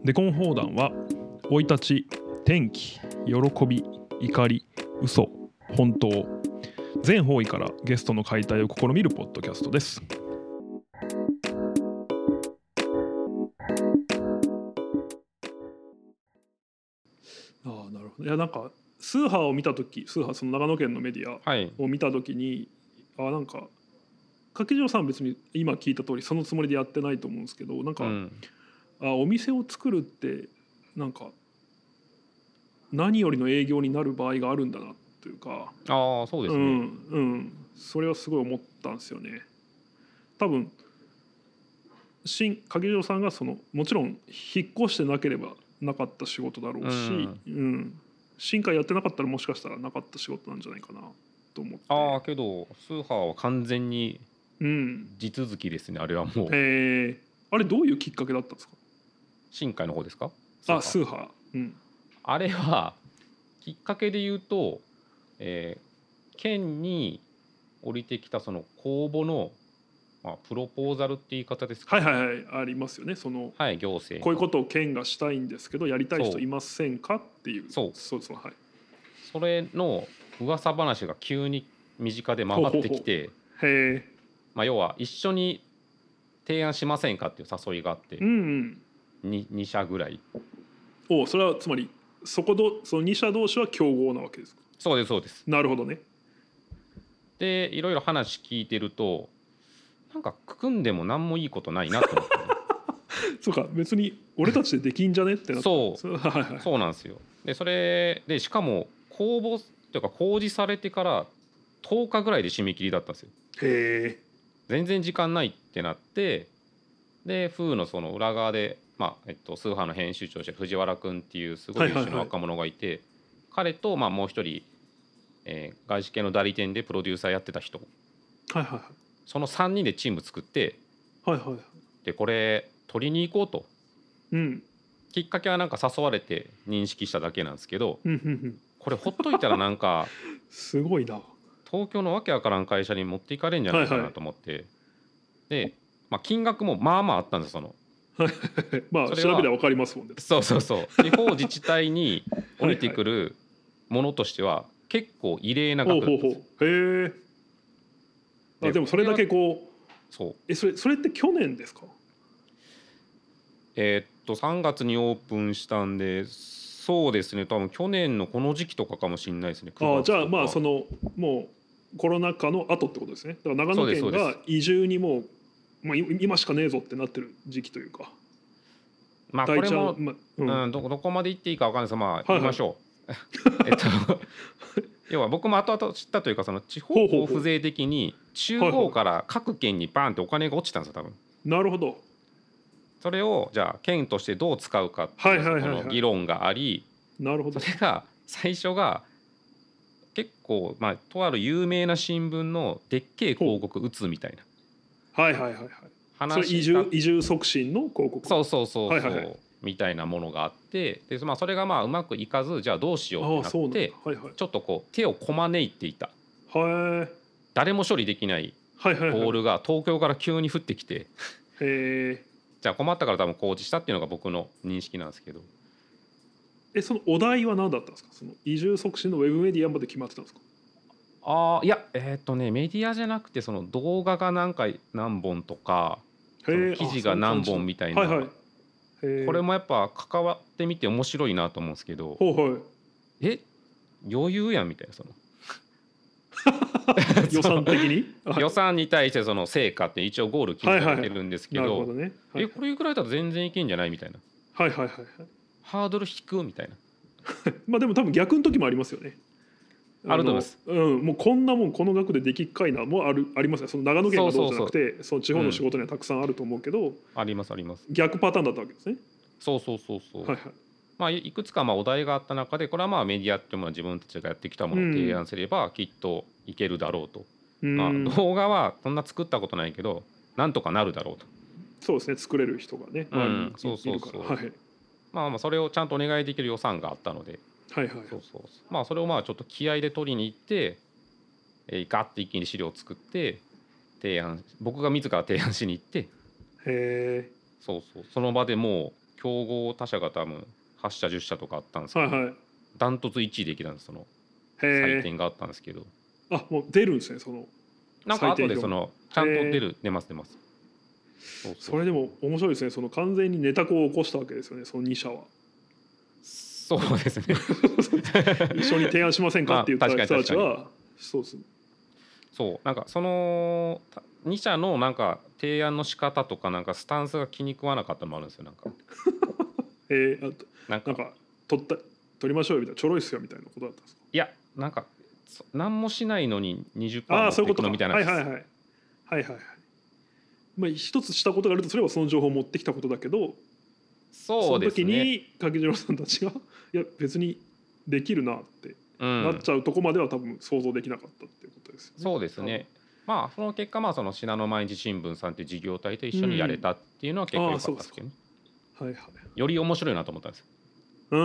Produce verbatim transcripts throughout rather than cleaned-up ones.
デコン砲弾は生い立ち、天気、喜び、怒り、嘘、本当全方位からゲストの解体を試みるポッドキャストです。ああ、なるほど。いや、なんかスーハーを見たとき、スーハーその長野県のメディアを見たときに、はい、あなんか掛城さんは別に今聞いた通りそのつもりでやってないと思うんですけど、なんか、うん、あお店を作るってなんか何よりの営業になる場合があるんだなというか、 ああそうですね、 うんうん、それはすごい思ったんですよね。多分新掛城さんがそのもちろん引っ越してなければなかった仕事だろうし、うんうん、新海やってなかったらもしかしたらなかった仕事なんじゃないかなと思って。 ああけどスーハーは完全に地続きですね、うん、あれはもう。 へえ。あれどういうきっかけだったんですか？ 新海の方ですか？ あ、スーハー、うん、 あれはきっかけで言うと、えー、県に降りてきたその公募の、まあ、プロポーザルって言い方ですか、 はいはいはい、ありますよね。その、 はい、行政こういうことを県がしたいんですけどやりたい人いませんかっていう。 そうそうそう、はい。 それの噂話が急に身近で回ってきて、 ほうほうほう、へえ。 まあ、要は一緒に提案しませんかっていう誘いがあって、うん、うん、に, に社ぐらい。 お、それはつまりそこどそのに社同士は競合なわけですか？ そうですそうです。 なるほどね。 でいろいろ話聞いてるとなんか組んでも何もいいことないなと思って、ね、 そうか、別に俺たちでできんじゃねってなった。 そうそうなんですよ。でそれでしかも公募というか公示されてからとおかぐらいで締め切りだったんですよ。 へえ。 全然時間ないってなって、で風のその裏側で、まあえっと、スーハーの編集長して藤原君っていうすごい優秀な若者がいて、はいはいはい、彼とまあもう一人、えー、外資系の代理店でプロデューサーやってた人、 はいはいはい、 そのさんにんでチーム作って、 はいはいはい、 でこれ取りに行こうと、 うん、 きっかけはなんか誘われて認識しただけなんですけど、 うんうんうん、 これほっといたらなんかすごいな。 東京のわけわからん会社に持っていかれるんじゃないかなと思って、はいはい、で、まあ、金額もまあまああったんですよ。そのまあ調べれば分かりますもんね。 そうそうそう地方自治体に降りてくるものとしては結構異例な額だったんですよ。 ほうほうほう、へえ。あでもそれだけこう、そうえそれそれって去年ですか？ えー、っとさんがつにオープンしたんで、そうですね、多分去年のこの時期とかかもしれないですね。 ああ、じゃあまあそのもうコロナ禍の後ってことですね。だから長野県が移住にもう、まあ、今しかねえぞってなってる時期というか。 まあこれも、まうんうん、ど, どこまで言っていいか分かんないですが、まあ言いましょう、はいはい、えっと要は僕も後々知ったというか、その地方交付税的に中央から各県にバーンってお金が落ちたんですよ多分。 なるほど。 それをじゃあ県としてどう使うかっていうその議論があり、 なるほど。 それが最初が結構、まあ、とある有名な新聞のでっけえ広告打つみたいな。 はいはいはいはい。それ移住移住促進の広告。 そうそうそうそう、はいはいはい、 みみたいなものがあって、で、まあ、それがまあうまくいかず、じゃあどうしようってなって、はいはい、ちょっとこう手をこまねいていた、はい、誰も処理できないボールが東京から急に降ってきて、はいはいはい、へじゃあ困ったから多分工事したっていうのが僕の認識なんですけど。 えそのお題は何だったんですか？その移住促進のウェブメディアまで決まってたんですか？ あいやえっとねメディアじゃなくて、その動画が何回何本とか、その記事が何本みたいな、はいはい、これもやっぱ関わってみて面白いなと思うんですけど、はい、え余裕やんみたいな、その予算的に予算に対してその成果って一応ゴール決められてるんですけど、えこれぐらいだと全然いけんじゃないみたいな、はいはいはいはい、ハードル低くみたいなまあでも多分逆の時もありますよね。 あると思います、 うん、もうこんなもんこの額でできっかいなもあるありますね。その長野県がどうじゃなくて、そうそうそう、その地方の仕事にはたくさんあると思うけど、うん、 ありますあります。 逆パターンだったわけですね。そうそうそうそう、はいはい、まあ、いくつかまあお題があった中で、これはまあメディアっていうものは自分たちがやってきたものを提案すればきっといけるだろうと、うん、まあ、動画はそんな作ったことないけどなんとかなるだろうと。 そうですね、作れる人がね、周りにいるから、うん、そうそうそう、はい、 まあ、まあそれをちゃんとお願いできる予算があったので、はいはい、そうそう、まあそれをまあちょっと気合で取りに行って、えー、ガッて一気に資料を作って提案、僕が自ら提案しに行って、へえ、そうそう、その場でもう競合他社が多分はち社じゅっ社とかあったんですけど、はいはい、ダントツいちいできたんです。その採点があったんですけど。 あ、もう出るんですね、そのなんか後でそのちゃんと出る出ます出ます。 そうそう、それでも面白いですね。その完全にネタ子を起こしたわけですよね、そのに社は。 そうですね一緒に提案しませんかって言った人たちは、そうですね。 そうなんかそのに社のなんか提案の仕方とかなんかスタンスが気に食わなかったのもあるんですよ。なんかえー、あとなんかなんか取った取りましょうよみたいな、ちょろいっすよみたいなことだったんですか。 いやなんか何もしないのに にじゅっパーセント 持っていくのみたいな。 はいはいはいはいはいはい。まあ一つしたことがあるとすればその情報を持ってきたことだけど、 そうですね、 その時に柿次郎さんたちがいや別にできるなってなっちゃうとこまでは多分想像できなかったっていうことですよね。 そうですね。まあその結果まあその信濃毎日新聞さんっていう事業体と一緒にやれたっていうのは結構良かったですけどね、 うん、はいはい、 より面白いなと思ったんですよ、うん、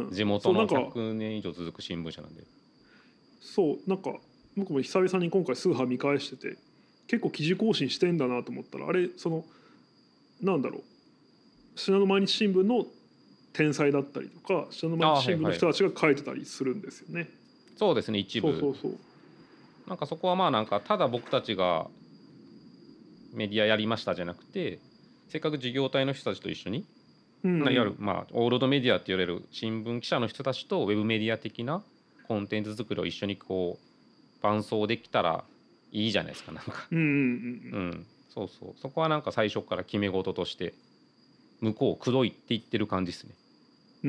地元のひゃくねん以上続く新聞社なんで。 そうなんか僕も久々に今回スーハー見返してて結構記事更新してんだなと思ったら、あれそのなんだろう、信濃毎日新聞の天才だったりとか信濃毎日新聞の人たちが書いてたりするんですよね。はいはい、 そうですね、一部。そうそうそう、なんかそこはまあなんかただ僕たちがメディアやりましたじゃなくて、せっかく事業体の人たちと一緒に、うん、いわゆるまあオールドメディアって言われる新聞記者の人たちとウェブメディア的なコンテンツ作りを一緒にこう伴走できたらいいじゃないですか。なんかうんうんうんうん、そうそう、そこはなんか最初から決め事として向こうを口説いて言ってる感じですね。うん、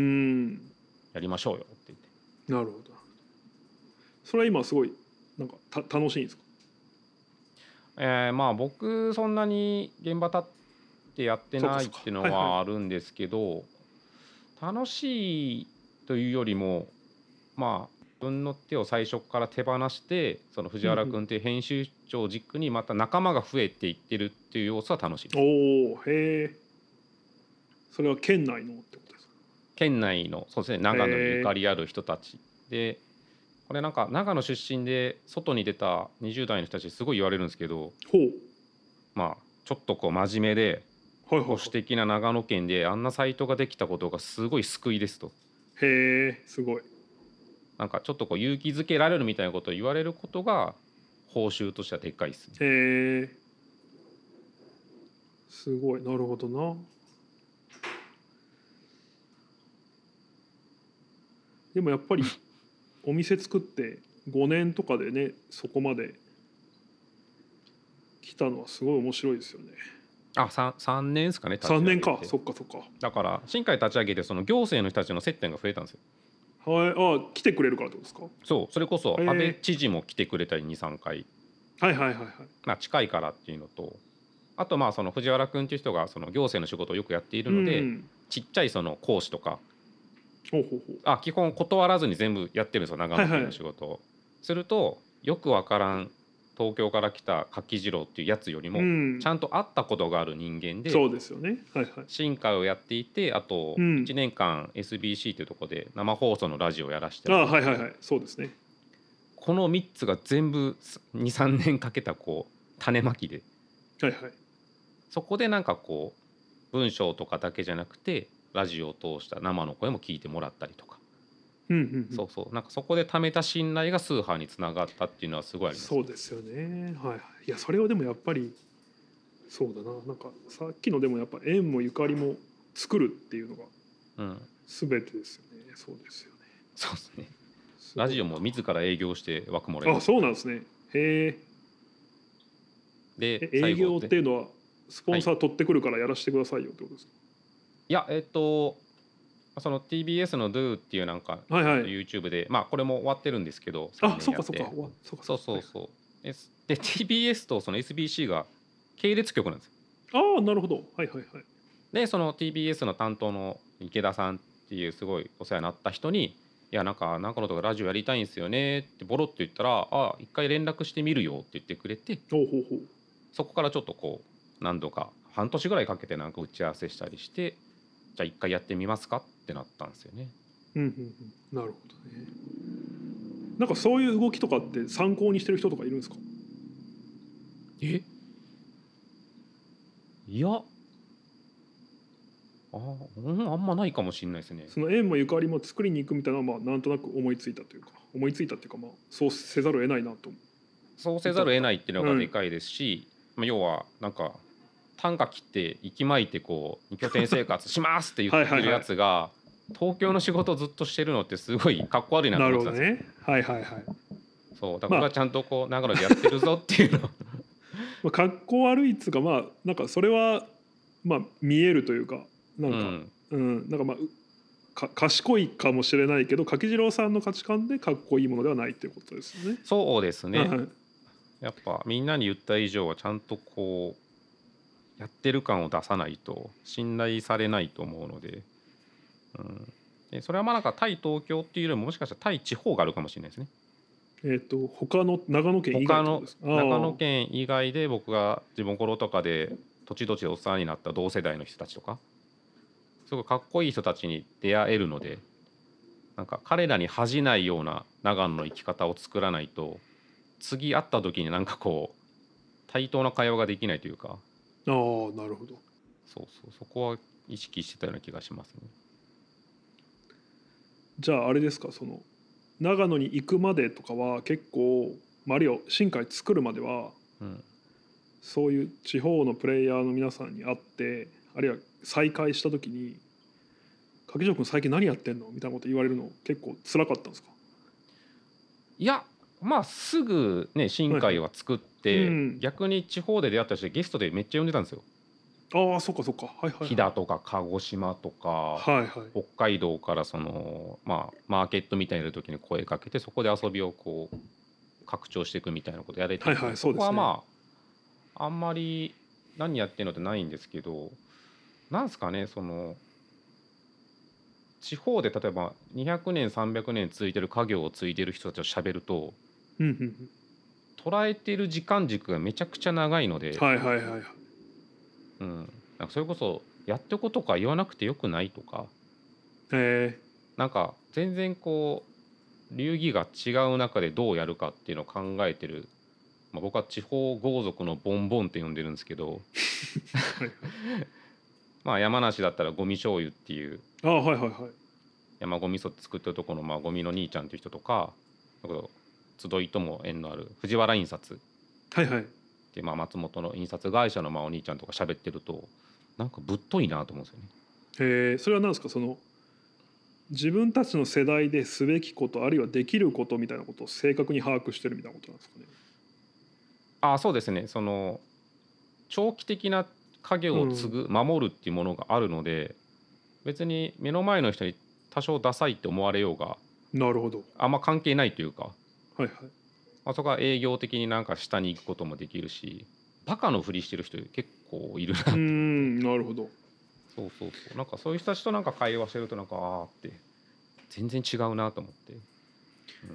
やりましょうよって言って。 なるほど。それは今すごいなんかた楽しいんですか。 えー、まあ僕そんなに現場立ってやってないっていうのはあるんですけど、はいはい、楽しいというよりもまあ自分の手を最初から手放してその藤原君っていう編集長を軸にまた仲間が増えていってるっていう要素は楽しいです。 おお、へえ。それは県内のってことですか。 県内のそうですね、長野にゆかりある人たちで、これなんか長野出身で外に出たにじゅう代の人たちすごい言われるんですけど、ほう、まあちょっとこう真面目で保守的な長野県であんなサイトができたことがすごい救いですと。 へえ、すごい。 なんかちょっとこう勇気づけられるみたいなことを言われることが報酬としてはでっかいですね。へえ、 すごい、なるほどな。でもやっぱりお店作ってごねんとかでねそこまで来たのはすごい面白いですよね。 あ、3, 3年ですかね。 さんねんか、そっかそっか。 だから新海立ち上げてその行政の人たちの接点が増えたんですよ。 はい、あ、来てくれるからってことですか。 そう、それこそ安倍知事も来てくれたりにさんかい、 はいはいはいはい、 まあ、近いからっていうのと、あとまあその藤原君っていう人がその行政の仕事をよくやっているので、うん、ちっちゃいその講師とかほうほうほう、あ、基本断らずに全部やってるんですよ、長野県の仕事を、はいはい、するとよくわからん東京から来た柿次郎っていうやつよりも、うん、ちゃんと会ったことがある人間で、 そうですよね、はいはい、 新会をやっていて、あといちねんかん エスビーシー というところで生放送のラジオをやらしてる、 あ、はいはいはい、そうですね。 このみっつが全部 にさんねんかけたこう種まきで、はいはい、そこでなんかこう文章とかだけじゃなくてラジオを通した生の声も聞いてもらったりとか、うんうんうん、そうそう、なんかそこで貯めた信頼がスーハーにつながったっていうのはすごいあります。 そうですよね、はい、いやそれをでもやっぱりそうだな、なんかさっきのでもやっぱ縁もゆかりも作るっていうのが全てですよね、うん、そうですよね。 そうですね、ラジオも自ら営業して枠もらえる。 あ、そうなんですね。へえ。で営業っていうのはスポンサー取ってくるからやらせてくださいよってことですか。はい、 いや、えっとその ティービーエス の Do っていうなんか YouTube で、まあこれも終わってるんですけど、 あ、そうかそうか、 そうそうそう。で ティービーエス とその エスビーシー が系列局なんですよ。 ああ、なるほど、はいはいはい。 でその ティービーエス の担当の池田さんっていうすごいお世話になった人に、いやなんかなんかのとこラジオやりたいんですよねってボロッと言ったら、あ、一回連絡してみるよって言ってくれて、ほうほうほう、そこからちょっとこう何度か半年ぐらいかけてなんか打ち合わせしたりして、じゃあ一回やってみますかってなったんですよね。 うんうんうん、なるほどね。なんかそういう動きとかって参考にしてる人とかいるんですか。 え、いやあ、うん、あんまないかもしれないですね。 その縁もゆかりも作りに行くみたいなのはまあなんとなく思いついたというか思いついたっていうかまあそうせざるを得ないなと思う。 そうせざるを得ないっていうのがでかいですし、うん、まあ、要はなんか短歌切って息巻いてこう二拠点生活しますって言ってるやつがはいはい、東京の仕事をずっとしてるのってすごいかっこ悪いなと思ってたんですよ。 なるほどね。はいはいはい。 そうだから僕はちゃんとこう長野でやってるぞっていうの、 まあ、かっこ悪いっつうかまあなんかそれはまあ見えるというかなんか、うん、うん、なんかまあか賢いかもしれないけど柿次郎さんの価値観でかっこいいものではないっていうことですよね。 そうですね、はい、やっぱみんなに言った以上はちゃんとこうやってる感を出さないと信頼されないと思うので、うん、でそれはまあなんか対東京っていうよりももしかしたら対地方があるかもしれないですね。 えー、と他の長野県以外の長野県以外で僕が自分頃とかで土地土地でお世話になった同世代の人たちとかすごいかっこいい人たちに出会えるので、なんか彼らに恥じないような長野の生き方を作らないと次会った時になんかこう対等な会話ができないというか。ああ、なるほど。 そうそう、そこは意識してたような気がしますね。 じゃああれですか、その長野に行くまでとかは結構、あるいは新海作るまでは、うん、そういう地方のプレイヤーの皆さんに会ってあるいは再会した時に「柿城君最近何やってんの?」みたいなこと言われるの結構辛かったんですか？ いやまあすぐね新海は作って、はいはい、うん、逆に地方で出会った人でゲストでめっちゃ呼んでたんですよ。 ああそっかそっか、はいはいはい、 飛騨とか鹿児島とか、はいはい、北海道からその、まあ、マーケットみたいな時に声かけてそこで遊びをこう拡張していくみたいなことやれてる、はいはい、そこはまああんまり何やってるのってないんですけど、なんですかね、その地方で例えばにひゃくねんさんびゃくねん続いてる家業を継いでる人たちと喋ると、うんうんうん、捉えている時間軸がめちゃくちゃ長いので、はいはいはいはい、うん、なんかそれこそやってことか言わなくてよくないとか、へー、なんか全然こう流儀が違う中でどうやるかっていうのを考えてる、まあ、僕は地方豪族のボンボンって呼んでるんですけどまあ山梨だったらゴミ醤油っていう、あ、はいはいはい、山ゴミ味噌作ってるところのまあゴミの兄ちゃんっていう人とか、集いとも縁のある藤原印刷、はいはい、でまあ松本の印刷会社のまあお兄ちゃんとか喋ってるとなんかぶっといなと思うんですよね。 へえ、それは何ですか、その自分たちの世代ですべきことあるいはできることみたいなことを正確に把握してるみたいなことなんですかね。 あ、そうですね、その長期的な家業を継ぐ、うん、守るっていうものがあるので、別に目の前の人に多少ダサいって思われようがなるほどあんま関係ないというか、はいはい、まあ、そこは営業的になんか下に行くこともできるし、バカのふりしてる人結構いるなって。うん、 なるほど。 そうそうそう、なんかそういう人たちとなんか会話してるとなんかあーって全然違うなと思って、うん、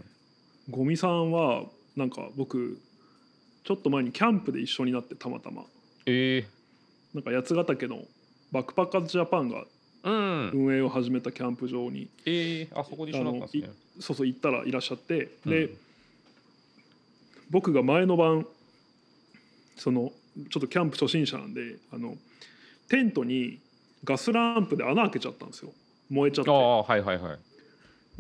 ゴミさんはなんか僕ちょっと前にキャンプで一緒になってたまたま、えー、なんか八ヶ岳のバックパッカーズジャパンが運営を始めたキャンプ場に、うん、 えー、あそこで一緒だったんですね。 そうそう行ったらいらっしゃって、うん、で僕が前の晩そのちょっとキャンプ初心者なんであのテントにガスランプで穴開けちゃったんですよ、燃えちゃって。あ、はいはいはい、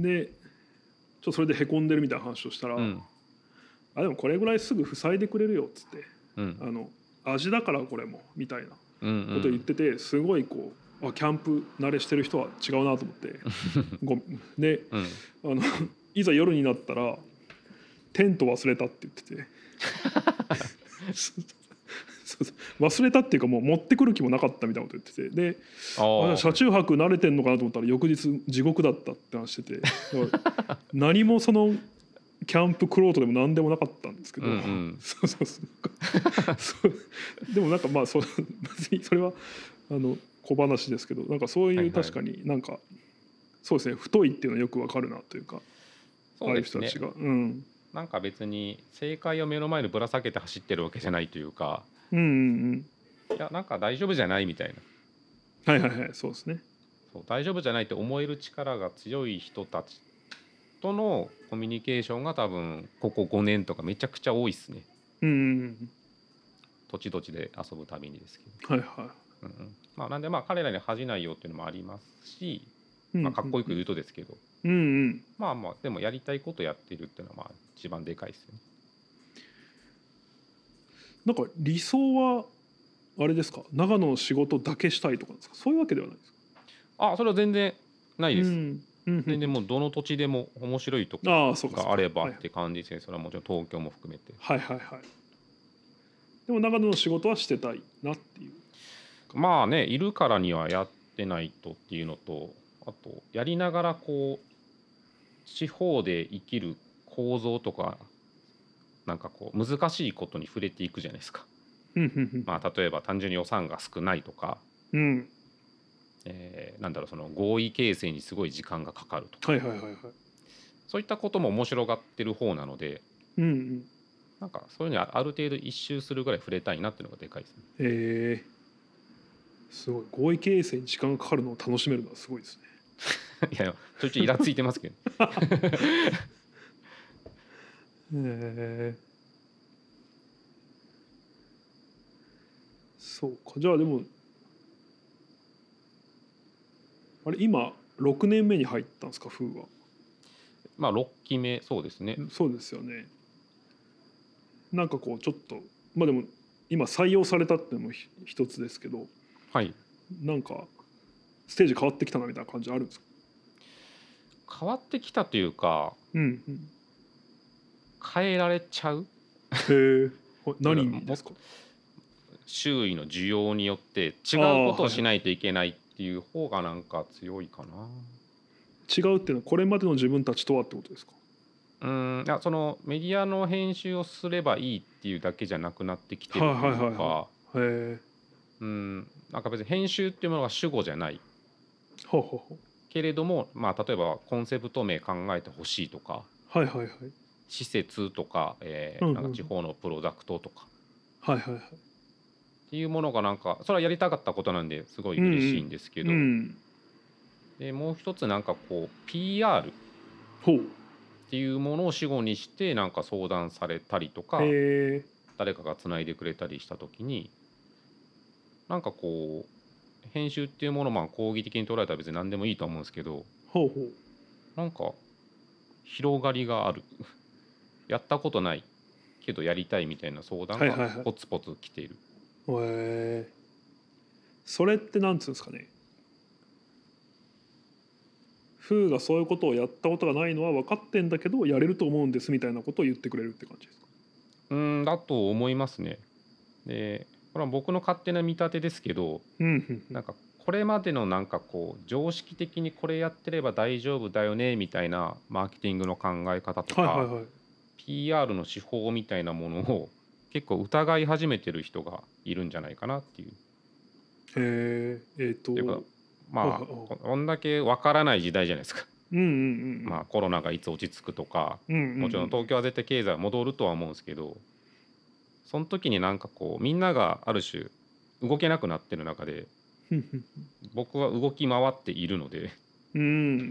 でちょっとそれでへこんでるみたいな話をしたら、うん、あでもこれぐらいすぐ塞いでくれるよっつって、うん、あの味だからこれもみたいなことを言ってて、うんうん、すごいこうあキャンプ慣れしてる人は違うなと思ってごで、うん、あのいざ夜になったらテント忘れたって言ってて忘れたっていうかもう持ってくる気もなかったみたいなこと言ってて、であ車中泊慣れてんのかなと思ったら翌日地獄だったって話してて何もそのキャンプクロートでも何でもなかったんですけど、うんうん、そうそうそうでもなんかまあそ別にそれはあの小話ですけど、なんかそういう確かになんか、はいはい、そうですね、太いっていうのはよくわかるなというか、 そうですね、ああいう人たちが、うん、なんか別に正解を目の前にぶら下げて走ってるわけじゃないというか、うんうんうん、いやなんか大丈夫じゃないみたいな、はいはいはい、そうですね、 そう大丈夫じゃないって思える力が強い人たちとのコミュニケーションが多分ここごねんとかめちゃくちゃ多いですね。うんうんうん、土地土地で遊ぶたびにですけど、はいはい、うんうん、 まあ、なんでまあ彼らに恥じないよっていうのもありますし、まあ、かっこよく言うとですけど、 うんうん、 まあまあでもやりたいことやってるっていうのはまあ一番でかいですよね。 なんか理想はあれですか、長野の仕事だけしたいとかですか、そういうわけではないですか。 あ、それは全然ないです、 うんうん、 全然もうどの土地でも面白いところがあればって感じですね。それはもちろん東京も含めて。 はいはいはい。でも長野の仕事はしてたいなっていう。 まあね、いるからにはやってないとっていうのと、あとやりながらこう地方で生きる構造とかなんかこう難しいことに触れていくじゃないですか。まあ例えば単純に予算が少ないとか、 うん、 えー、なんだろう、その合意形成にすごい時間がかかるとか、 はいはいはいはい、 そういったことも面白がってる方なので、 うんうん、 なんかそういうのにある程度一周するぐらい触れたいなっていうのがでかいですね。 へえ、すごい合意形成に時間がかかるのを楽しめるのはすごいですね。 いやちょいちょいイラついてますけどへえ、そうか。じゃあでもあれ今ろくねんめに入ったんですか、風は。 まあろっきめ、そうですね。 そうですよね。なんかこうちょっとまあでも今採用されたっていうのも一つですけど、 はい、 なんかステージ変わってきたなみたいな感じあるんですか。 変わってきたというか、 うんうん、 変えられちゃう。 へえ、何ですか。 周囲の需要によって違うことをしないといけないっていう方がなんか強いかな。 違うっていうのはこれまでの自分たちとはってことですか。 うん、いや、そのメディアの編集をすればいいっていうだけじゃなくなってきてるというか、うん、なんか別に編集っていうものが主語じゃないはははけれども、まあ例えばコンセプト名考えてほしいとか、 はいはいはい、 施設とか、えー、なんか地方のプロダクトとか、 はいはいはい、 っていうものがなんかそれはやりたかったことなんですごい嬉しいんですけど、 うんうん、 でもう一つなんかこう ピーアールほうっていうものを主語にしてなんか相談されたりとか、 へ誰かがつないでくれたりした時に、なんかこう編集っていうものをまあ講義的に捉えたら別に何でもいいと思うんですけど、 ほうほう、 なんか広がりがあるやったことないけどやりたいみたいな相談がポツポツ来ている。 へえ、それってなんつうんですかね。フーがそういうことをやったことがないのは分かってんだけどやれると思うんですみたいなことを言ってくれるって感じですか。 うんだと思いますね。でこれは僕の勝手な見立てですけど、なんかこれまでのなんかこう常識的にこれやってれば大丈夫だよねみたいなマーケティングの考え方とか、はいはいはい、ピーアール の手法みたいなものを結構疑い始めてる人がいるんじゃないかなっていう。 へえー、えっ、ー、とまあこんだけわからない時代じゃないですか。 うんうんうん、 まあコロナがいつ落ち着くとか、 うんうんうん、 もちろん東京は絶対経済は戻るとは思うんですけど、その時になんかこうみんながある種動けなくなってる中で僕は動き回っているのでうん、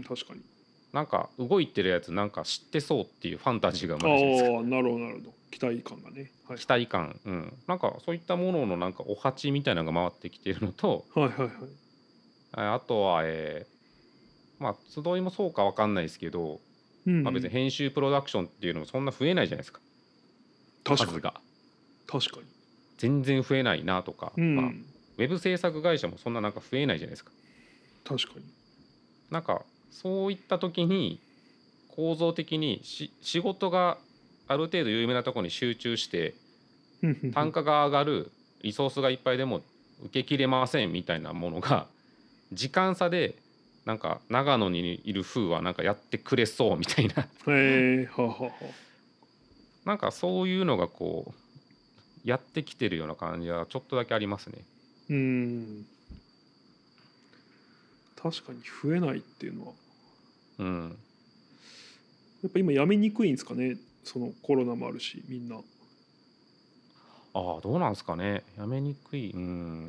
確かになんか動いてるやつなんか知ってそうっていうファンタジーが生まれるじゃないですか。 ああ、なるほどなるほど、期待感がね、 はい、期待感、うん、なんかそういったもののなんかお鉢みたいなのが回ってきているのと、 はいはいはい、 あとは、えー、まあ集いもそうか分かんないですけど、うんうん、まあ、別に編集プロダクションっていうのもそんな増えないじゃないですか。 確かに数が確かに全然増えないなとか、うん、まあ、ウェブ制作会社もそんななんか増えないじゃないですか。 確かになんかそういった時に構造的にし仕事がある程度有名なところに集中して単価が上がる、リソースがいっぱいでも受けきれませんみたいなものが時間差でなんか長野にいる風はなんかやってくれそうみたいなへえ、ははは、 なんかそういうのがこうやってきてるような感じはちょっとだけありますね。 うん、確かに増えないっていうのは、うん、やっぱ今やめにくいんですかね、そのコロナもあるしみんな。 ああ、どうなんですかね、やめにくい、うん、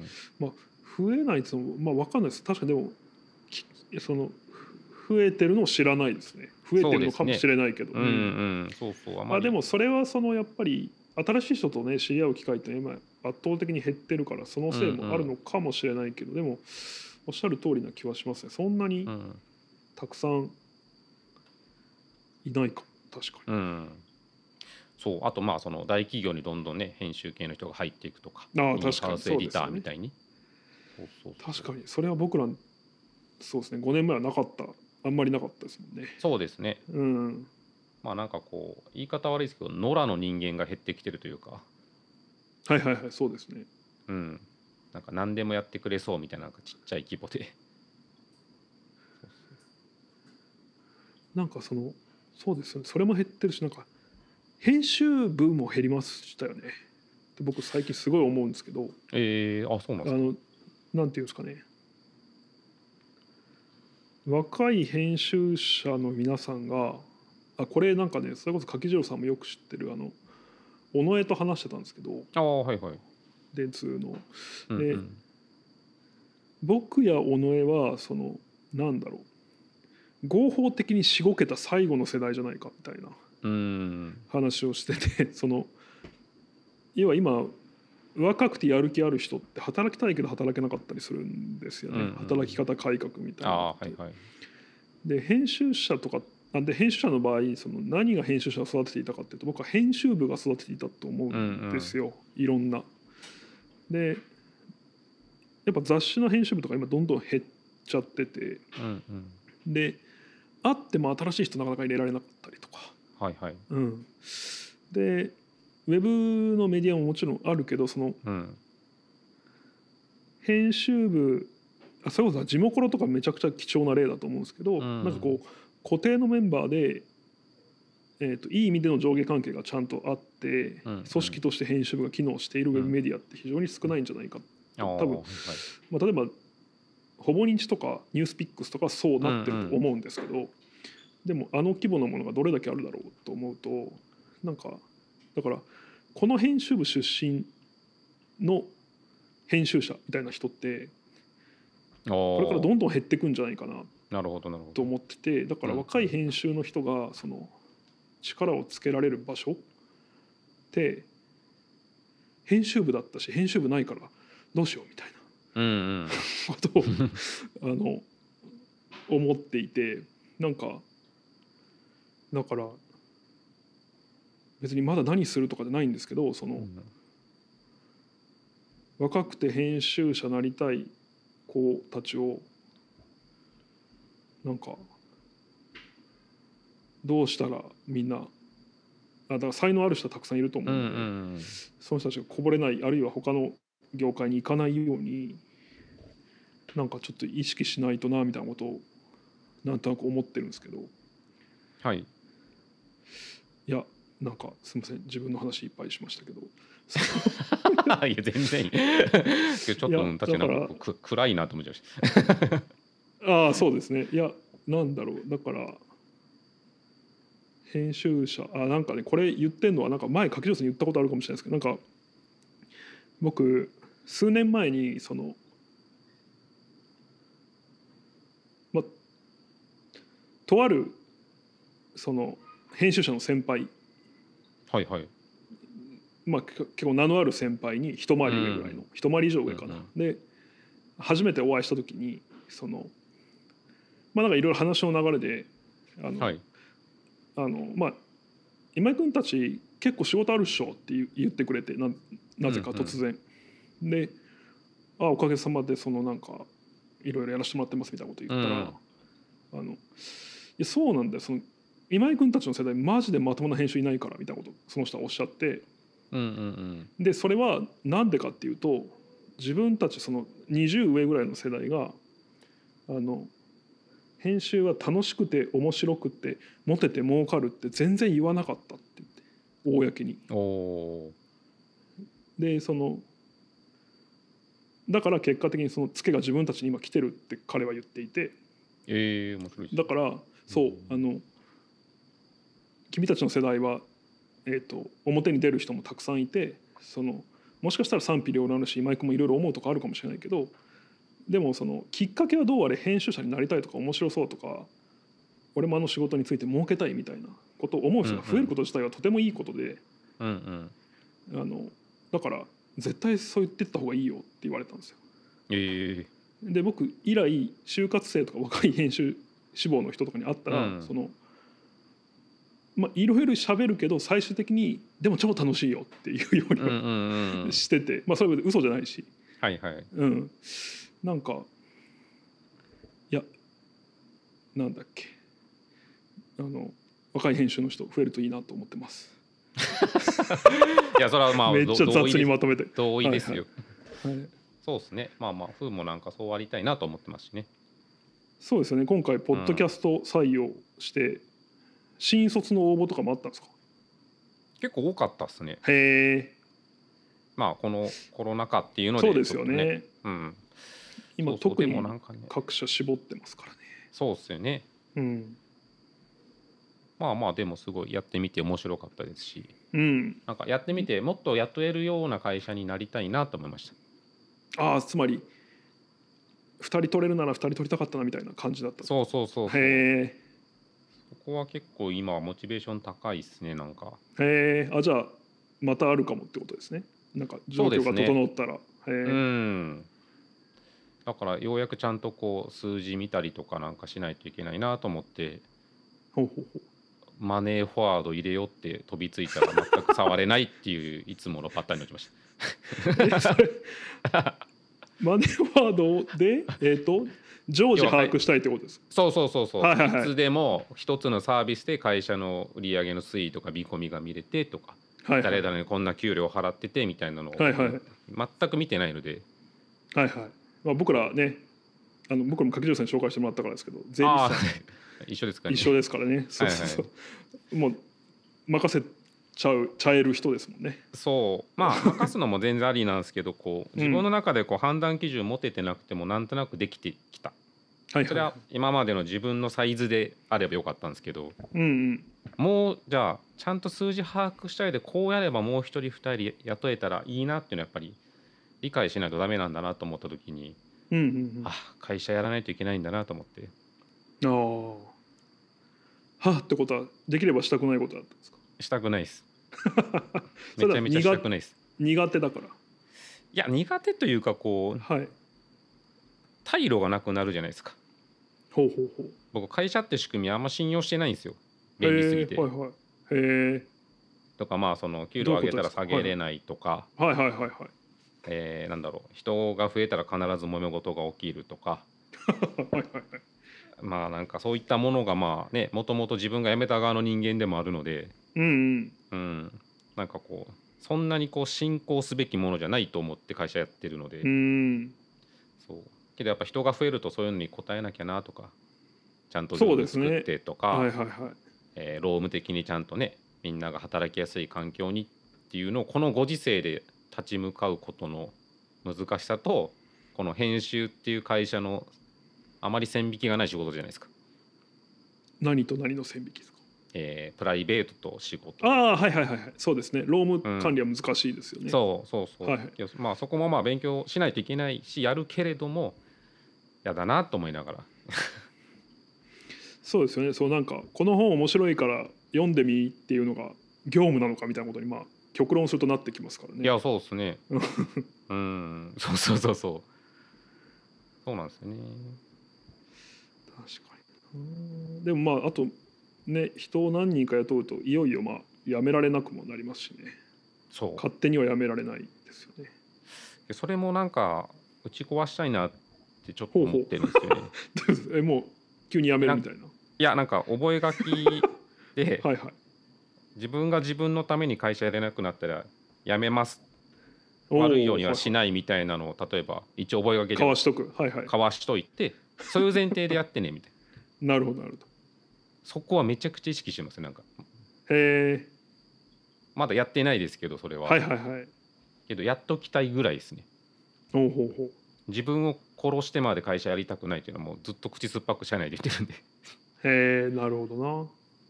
まあ増えないっていうのもまあ分かんないです。確かにでもその増えてるのを知らないですね。増えてるのかもしれないけど、 うんうん、そうそう、 あまり、まあ、でもそれはそのやっぱり新しい人とね知り合う機会って今圧倒的に減ってるからそのせいもあるのかもしれないけど、うんうん、でもおっしゃる通りな気はしますね。そんなにたくさんいないか確かに、うん、 そうあとまあその大企業にどんどんね編集系の人が入っていくとか、ああ確かにそうですよね、みたいにそうそうそう確かにそれは僕らそうですねごねんまえはなかったあんまりなかったですもんね。 そうですね、うん、まあなんかこう言い方悪いですけど野良の人間が減ってきてるというか、 はいはいはいそうですね、 うん、なんか何でもやってくれそうみたいな、なんかちっちゃい規模でなんかそのそうですよね、それも減ってるし、なんか編集部も減りましたよねって僕最近すごい思うんですけど。 えー、あそうなんですか。あのなんていうんですかね、若い編集者の皆さんがあこれなんかねそれこそ柿次郎さんもよく知ってるあの尾上と話してたんですけど、 あはいはい電通の。で、うんうん、僕や尾上はそのなんだろう合法的にしごけた最後の世代じゃないかみたいな話をしてて、その要は今若くてやる気ある人って働きたいけど働けなかったりするんですよね、うんうん、働き方改革みたいな。あ、はいはい、で編集者とかなんで編集者の場合その何が編集者を育てていたかっていうと僕は編集部が育てていたと思うんですよ、うんうん、いろんな。でやっぱ雑誌の編集部とか今どんどん減っちゃってて、うんうん、であっても新しい人なかなか入れられなかったりとか、はいはいうん、でウェブのメディアももちろんあるけどその、うん、編集部あそれこそ地元コロとかめちゃくちゃ貴重な例だと思うんですけど、うん、なんかこう固定のメンバーで、えーと、いい意味での上下関係がちゃんとあって、うんうん、組織として編集部が機能しているウェブメディアって非常に少ないんじゃないか、うん、多分、はいまあ、例えばほぼ日とかニュースピックスとかそうなってると思うんですけど、うんうん、でもあの規模のものがどれだけあるだろうと思うとなんかだからこの編集部出身の編集者みたいな人ってこれからどんどん減っていくんじゃないかなと思ってて、だから若い編集の人がその力をつけられる場所って編集部だったし編集部ないからどうしようみたいなことをあの思っていて、なんかだから別にまだ何するとかじゃないんですけどその若くて編集者なりたい子たちをなんかどうしたらみんなあだから才能ある人はたくさんいると思うので、うんうんうん、その人たちがこぼれないあるいは他の業界に行かないようになんかちょっと意識しないとなみたいなことをなんとなく思ってるんですけど、はい、いやなんかすみません自分の話いっぱいしましたけどいや全然いいちょっと確かになんか暗いなと思っちゃいましたああそうですね。いやなんだろうだから編集者あなんかねこれ言ってんのはなんか前柿城さんに言ったことあるかもしれないですけどなんか僕数年前にそのまとあるその編集者の先輩はいはいまあ結構名のある先輩に一回り上ぐらいの、うん、一回り以上上かな、うんうん、で初めてお会いした時にそのまあなんかいろいろ話の流れであの、はい、あのまあ今井君たち結構仕事あるっしょって言ってくれて な, なぜか突然、うんうん、であおかげさまでそのなんかいろいろやらせてもらってますみたいなこと言ったら、うん、あのいやそうなんだよその今井君たちの世代マジでまともな編集いないからみたいなことその人はおっしゃって、うんうんうん、でそれはなんでかっていうと自分たちそのにじゅう上ぐらいの世代があの編集は楽しくて面白くてモテて儲かるって全然言わなかったって言って公に。おでそのだから結果的にそのツケが自分たちに今来てるって彼は言っていて、えー、面白いです。だからそう、うん、あの君たちの世代は、えーと、表に出る人もたくさんいてそのもしかしたら賛否両論あるし今井君もいろいろ思うとこあるかもしれないけどでもそのきっかけはどうあれ編集者になりたいとか面白そうとか俺もあの仕事について儲けたいみたいなことを思う人が増えること自体はとてもいいことで、うんうん、あのだから絶対そう言ってった方がいいよって言われたんですよ。 えー、で僕以来就活生とか若い編集志望の人とかに会ったら、うん、そのまあいろいろ喋るけど最終的にでも超楽しいよっていうように、うんうんうん、してて、まあそれは嘘じゃないし、 はいはい、 うん、なんかいやなんだっけあの若い編集の人増えるといいなと思ってます。 いやそれはまあめっちゃ雑にまとめて同意ですよ。 はいはいはい、 そうですね。まあまあ風もなんかそうありたいなと思ってますしね。 そうですよね。今回ポッドキャスト採用して、うん、新卒の応募とかもあったんですか？ 結構多かったですね。 へえ。 まあこのコロナ禍っていうので、 ね、そうですよね。 うん。 今そうそう特に各社絞ってますからね。 そうですよね。 うん。 まあまあでもすごいやってみて面白かったですし、 うん、 なんかやってみてもっと雇えるような会社になりたいなと思いました。 ああ、つまりふたり取れるならふたり取りたかったなみたいな感じだった。 そうそうそうそう。 へえ。 そこは結構今はモチベーション高いですね。なんかへえ。あ、じゃあまたあるかもってことですね。なんか状況が整ったら、ね、へえ。 うん。だからようやくちゃんとこう数字見たりとかなんかしないといけないなと思って、 ほうほうほう、 マネーフォワード入れようって飛びついたら全く触れないっていういつものパターンになりました。 マネーフォワードで、えーと、常時把握したいってことですか？ そうそうそうそう、 はいはいはい、 いつでも一つのサービスで会社の売上の推移とか見込みが見れてとか、はいはい、誰々にこんな給料払っててみたいなのを、はいはい、全く見てないので、 はいはい、まあ、僕らね、あの僕らも柿城さんに紹介してもらったからですけど、税理士さん一緒ですからね。 一緒ですからね。そうそうそう、はいはい、もう任せちゃうちゃえる人ですもんね。 そうまあ任すのも全然ありなんですけどこう自分の中でこう判断基準持ててなくてもなんとなくできてきた、はいはいはい、それは今までの自分のサイズであればよかったんですけど、 うんうん、 もうじゃあちゃんと数字把握したいでこうやればもう一人二人雇えたらいいなっていうのはやっぱり理解しないとダメなんだなと思った時に、 うんうんうん、 あ会社やらないといけないんだなと思って。 ああ、はってことはできればしたくないことだったんですか？ したくないですめちゃめちゃしたくないです。 苦手だから？いや苦手というかこう、はい、退路がなくなるじゃないですか。 ほうほうほう。 僕会社って仕組みあんま信用してないんですよ、便利すぎて。 はいはい、へえ。 とかまあその給料上げたら下げれないとか、 はいはいはいはい、 えー、なんだろう人が増えたら必ず揉め事が起きるとかはいはい、はい、まあなんかそういったものがまあねもともと自分が辞めた側の人間でもあるので、 うんうんうん、なんかこうそんなにこう進行すべきものじゃないと思って会社やってるので、 うん、 そうけどやっぱ人が増えるとそういうのに応えなきゃなとか、ちゃんとルール作ってとか、 ね、はいはいはい、 えー、労務的にちゃんとねみんなが働きやすい環境にっていうのをこのご時世で立ち向かうことの難しさと、この編集っていう会社のあまり線引きがない仕事じゃないですか。 何と何の線引きですか？ えー、プライベートと仕事。 ああはいはいはい、そうですね。労務管理は難しいですよね。 うん、そうそうそう、はいはい、まあそこもまあ勉強しないといけないしやるけれどもやだなと思いながらそうですよね。そうなんかこの本面白いから読んでみっていうのが業務なのかみたいなことにまあ極論するとなってきますからね。 いやそうですねうんそうそうそうそうそうなんですよね。 確かに。でもまああとね、人を何人か雇うといよいよまあ辞められなくもなりますしね。 そう勝手には辞められないですよね。 それもなんか打ち壊したいなってちょっと思ってるんですよね。 ほうほうえもう急に辞めるみたいな。 いやなんか覚書ではい、はい、自分が自分のために会社やれなくなったら辞めます悪いようにはしないみたいなのを例えば一応覚書で交わしとく、はいはい、 交わしといてそういう前提でやってねみたいな。なるほどなるほど。 そこはめちゃくちゃ意識してますなんか。 へえ。 まだやってないですけどそれは。 はいはいはい。 けどやっときたいぐらいですね。 ほうほうほう。 自分を殺してまで会社やりたくないっていうのはもうずっと口酸っぱく社内で言ってるんでへえ、なるほどな。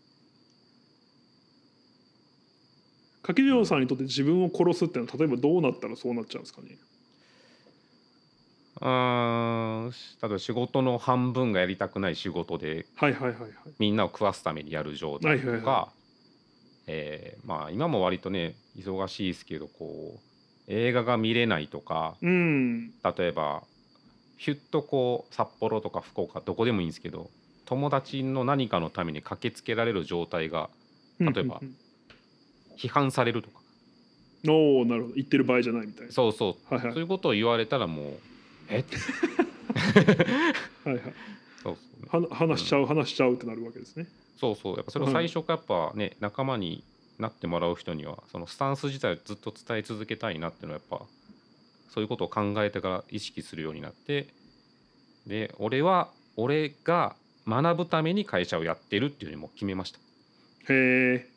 柿城さんにとって自分を殺すっていうのは例えばどうなったらそうなっちゃうんですかね。 うん例えば仕事の半分がやりたくない仕事で、 はいはいはいはい、 みんなを食わすためにやる状態とか、はいはいはい、えー、まあ今も割とね忙しいですけどこう映画が見れないとか、 うん、 例えばヒュッとこう札幌とか福岡どこでもいいんですけど、友達の何かのために駆けつけられる状態が例えば批判されるとか、 おお、なるほど、言ってる場合じゃないみたいな。 そうそう、 はいはい、 そういうことを言われたらもうえってはいはい、 そうそう、 ね、は話しちゃう、うん、話しちゃうってなるわけですね。 そうそう、やっぱそれを最初からやっぱね、仲間になってもらう人にはそのスタンス自体をずっと伝え続けたいなっていうのはやっぱそういうことを考えてから意識するようになって、で俺は俺が学ぶために会社をやってるっていうのにも決めました。 へえ。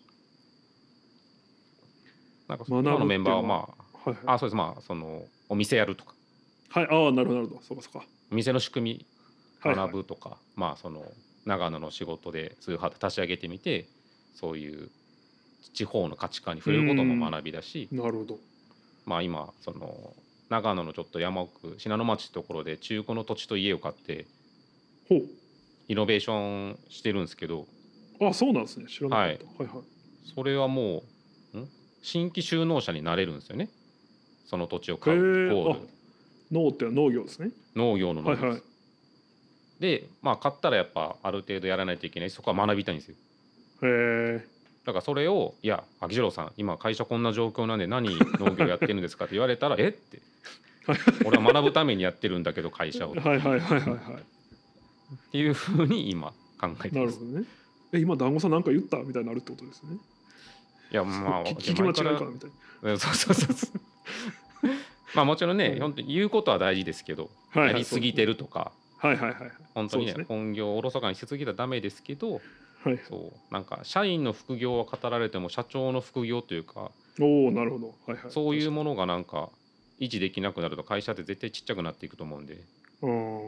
なんか今のメンバーはまあ、はいはい、あ、そうです、まあそのお店やるとか、 はい、ああ、なるほどなるほど、そうかそうか、 店の仕組み学ぶとか、はいはい、まあその長野の仕事で通販立ち上げてみて、そういう地方の価値観に触れることも学びだし、 なるほど、 まあ今その長野のちょっと山奥信濃町ってところで中古の土地と家を買ってほうイノベーションしてるんですけど。 あ、そうなんですね、知らなかった、はい、はいはい。 それはもうん新規就農者になれるんですよね、その土地を買うイコール。 農って農業ですね。 農業の農業です、はいはい、でまあ買ったらやっぱある程度やらないといけない、そこは学びたいんですよ。 へえ。 だからそれを「いや秋次郎さん今会社こんな状況なんで何農業やってるんですか?」って言われたら「えっ?」て俺は学ぶためにやってるんだけど会社をはいはいはいはいはいっていうふうに今考えてます。 なるほどね。え、今団子さん何か言ったみたいになるってことですね。 いやまあ聞き間違いかみたいな。そうそうそうそうまあもちろんね、はい、本当に言うことは大事ですけど、はいはい、やりすぎてるとか、 はいはいはい、 本当にね、本業をおろそかにしすぎたらダメですけど、 はい、 そうなんか社員の副業は語られても社長の副業というか、 おお、なるほど、はいはい、 そういうものがなんか維持できなくなると会社って絶対ちっちゃくなっていくと思うんで、 うん、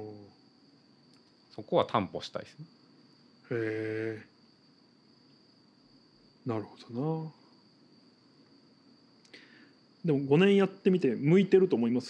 そこは担保したいですね。 へえ、なるほどな。でもごねんやってみて向いてると思います？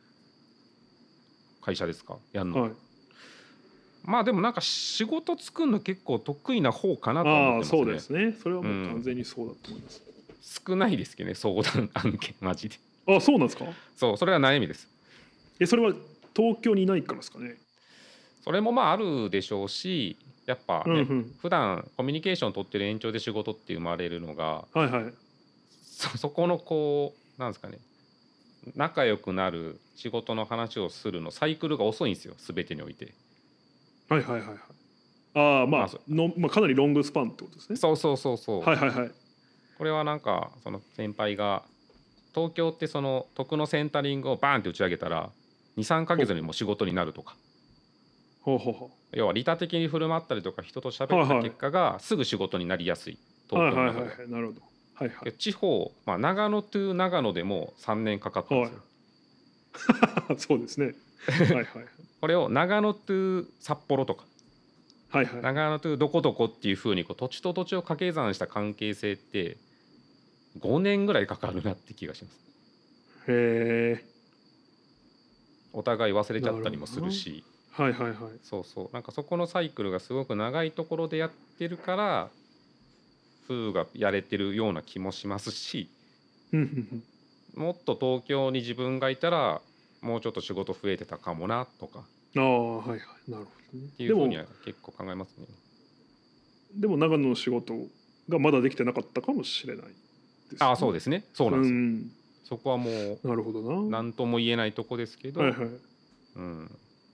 会社ですか、やんの、はい、 まあでもなんか仕事作るの結構得意な方かなと思ってますね。 ああ、そうですね、それはもう完全にそうだと思います、 うん、少ないですけどね、相談案件マジで。 あ、そうなんですか。 そう、それは悩みです。 え、それは東京にいないからですかね。 それもまああるでしょうし、やっぱね、うんうん、普段コミュニケーションを取ってる延長で仕事って生まれるのが、 はいはい、 そ, そこのこうなんですかね、仲良くなる仕事の話をするのサイクルが遅いんですよ、全てにおいて。 はいはいはいはい。ああ、まあ、まあのまあ、かなりロングスパンってことですね。 そうそうそうそう。 はいはいはい。 これはなんかその先輩が東京ってその徳のセンタリングをバーンって打ち上げたらにさんかげつにも仕事になるとか。 ほうほうほう。 要は利他的に振る舞ったりとか人と喋った結果がすぐ仕事になりやすい、東京の中で。はいはいはい、なるほど。はいはい、地方、まあ、長野という長野でもさんねんかかったんですよ。 はい、そうですね。はいはい、 これを長野という札幌とか、 はいはい、 長野というどこどこっていうふうにこう土地と土地を掛け算した関係性ってごねんぐらいかかるなって気がします。 へえ。 お互い忘れちゃったりもするし、 はいはいはい、 そうそう、なんかそこのサイクルがすごく長いところでやってるから風がやれてるような気もしますしもっと東京に自分がいたらもうちょっと仕事増えてたかもなとか、 ああ、はいはい、なるほどね。 っていうふうには結構考えますね。 でも長野の仕事がまだできてなかったかもしれないです、ね、 ああ、そうですね、そうなんですよ、うん、そこはもうなるほどな、 何とも言えないとこですけど、はいはい、うん、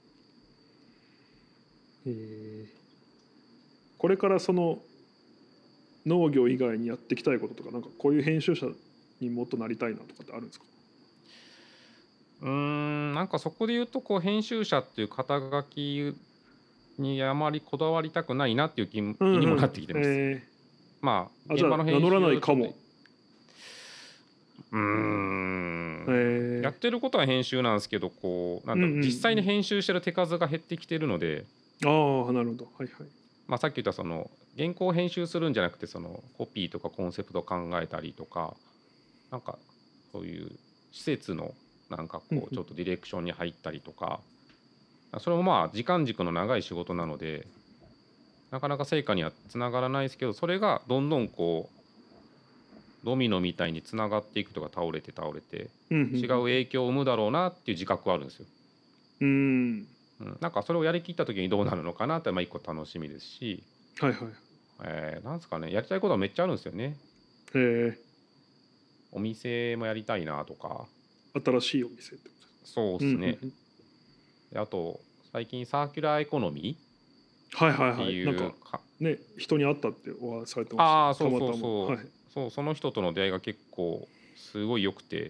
えー、これからその農業以外にやっていきたいこととか、なんかこういう編集者にもっとなりたいなとかってあるんですか？ うーん、なんかそこで言うとこう編集者っていう肩書きにあまりこだわりたくないなっていう気にもなってきてます、うんうん、えー、まあ現場の編集名乗らないかも。 うーん、えー、やってることは編集なんですけど、こうなんだろう、うんうん、実際に編集してる手数が減ってきてるので。 ああ、なるほど、はいはい、 まあ、さっき言ったその原稿を編集するんじゃなくてそのコピーとかコンセプト考えたりとか、なんかそういう施設のなんかこうちょっとディレクションに入ったりとか、それもまあ時間軸の長い仕事なのでなかなか成果にはつながらないですけど、それがどんどんこドミノみたいにつながっていくとか倒れて倒れて違う影響を生むだろうなっていう自覚はあるんですよ。 うん、 うん、なんかそれをやりきった時にどうなるのかなってまあ一個楽しみですし、 はいはい、 えー、なんですかね、やりたいことはめっちゃあるんですよね。へえ。お店もやりたいなとか。 新しいお店ってこと。 そうですね、うんうんうん、であと最近サーキュラーエコノミーはいはいはい、なんかね人に会ったってお話されてました、ね、 ああそうそうそう、はい、そうその人との出会いが結構すごい良くて